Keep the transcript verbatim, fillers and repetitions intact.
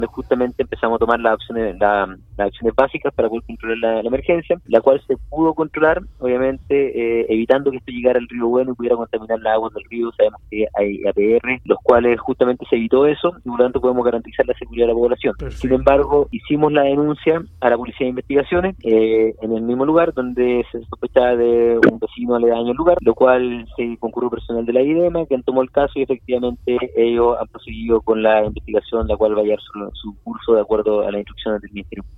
donde justamente empezamos a tomar las acciones, la, las acciones básicas para poder controlar la, la emergencia, la cual se pudo controlar, obviamente, eh, evitando que esto llegara al río Bueno y pudiera contaminar las aguas del río. Sabemos que hay A P R, los cuales justamente se evitó eso, y por lo tanto podemos garantizar la seguridad de la población. Perfecto. Sin embargo, hicimos la denuncia a la Policía de Investigaciones eh, en el mismo lugar donde se sospechaba de un vecino aledaño al lugar, lo cual se concurrió personal de la I D E M A, quien tomó el caso, y efectivamente ellos han proseguido con la investigación, la cual va a llevar su, su curso de acuerdo a las instrucciones del Ministerio.